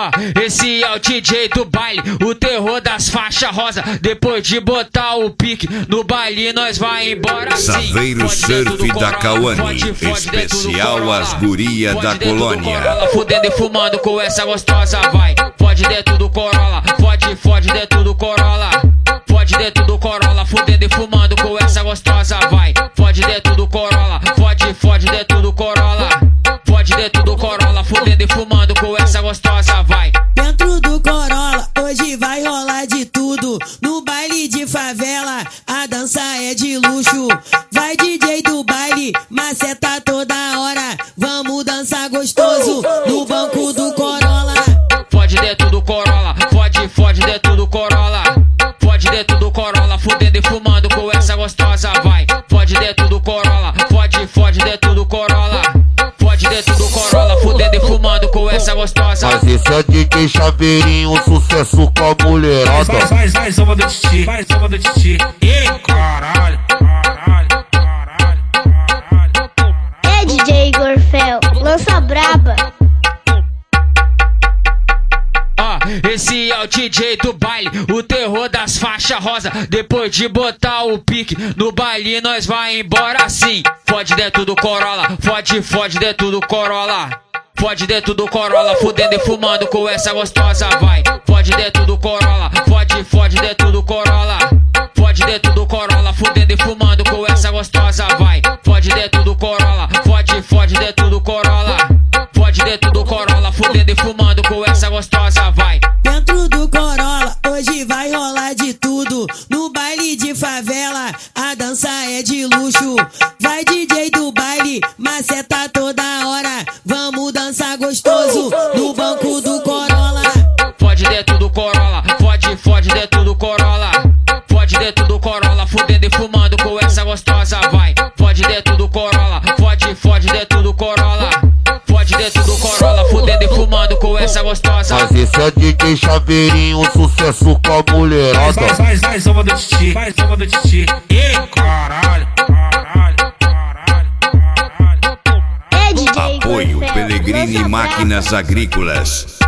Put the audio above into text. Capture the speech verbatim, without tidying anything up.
Ó, esse é o D J do baile, o terror das faixas rosa. Depois de botar o pique no baile, nós vai embora sim. Saveiro Surf da Cauane, especial as guria da colônia. Corolla, fudendo e fumando com essa gostosa, vai. Fode dentro do Corolla, fode, fode dentro do Corolla. Fode dentro do Corolla, fudendo e fumando com essa gostosa, vai. Fode dentro do Corolla, fode, fode dentro do Corolla. Fode dentro do Corolla, fudendo e fumando com essa gostosa, vai. Dentro do Corolla, hoje vai rolar de tudo. No baile de favela, a dança é de luxo. Vai D J do baile, maceta toda hora. Vamos dançar gostoso no banco do Corolla. Fode dentro do Corolla, fode, fode dentro do Corolla. Fode dentro do Corolla, fudendo e fumando com essa gostosa, vai. Fode dentro do Corolla, fode, fode dentro do Corolla. Fode dentro do Corolla, fudendo e fumando com essa gostosa. Mas esse é D J Chaveirinho, sucesso com a mulherada. Vai, vai, vai, samba do Titi, vai, samba do Titi. Ih, caralho, caralho, caralho, caralho. É D J Gorfel, lança braba. Esse é o D J do baile, o terror das faixas rosa. Depois de botar o pique no baile, nós vai embora sim. Fode dentro do Corolla, fode, fode dentro do Corolla. Fode dentro do Corolla, fudendo e fumando com essa gostosa, vai. Fode dentro do Corolla, fode, fode dentro do Corolla. Fode dentro do Corolla, fudendo e fumando com essa gostosa, vai. Fode dentro do Corolla, fode, fode dentro do Corolla. Fode dentro do Corolla, fudendo e fumando com essa gostosa, vai. Dentro do Corolla, hoje vai rolar de tudo. No baile de favela, a dança é de luxo. Vai D J do baile, maceta toda hora. Vamos dançar gostoso no banco do Corolla. Fode dentro do Corolla, fode, fode dentro do Corolla. Fode dentro do Corolla, fudendo e fumando com essa gostosa, vai. Fode dentro do Corolla, fode, fode dentro do Corolla. Fode dentro do Corolla, fudendo e fumando com essa gostosa. Mas esse é D J Chaveirinho, sucesso com a mulherada. Vai, vai, vai, samba do Titi, vai, samba do Titi. Ih, caralho, caralho, caralho, caralho. É D J Apoio Gorfel, Pellegrini lança Máquinas Agrícolas.